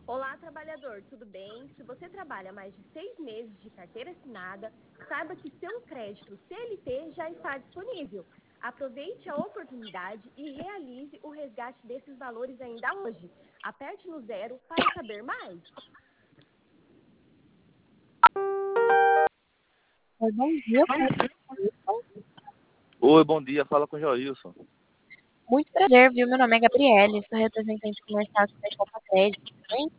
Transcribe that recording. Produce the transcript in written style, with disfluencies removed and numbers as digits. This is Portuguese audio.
Olá, trabalhador, tudo bem? Se você trabalha mais de 6 meses de carteira assinada, saiba que seu crédito CLT já está disponível. Aproveite a oportunidade e realize o resgate desses valores ainda hoje. Aperte no 0 para saber mais. Oi, bom dia. Oi, bom dia. Fala com o Joilson. Muito prazer, viu? Meu nome é Gabriela, sou representante comercial aqui da Copa Crédito. Tudo bem?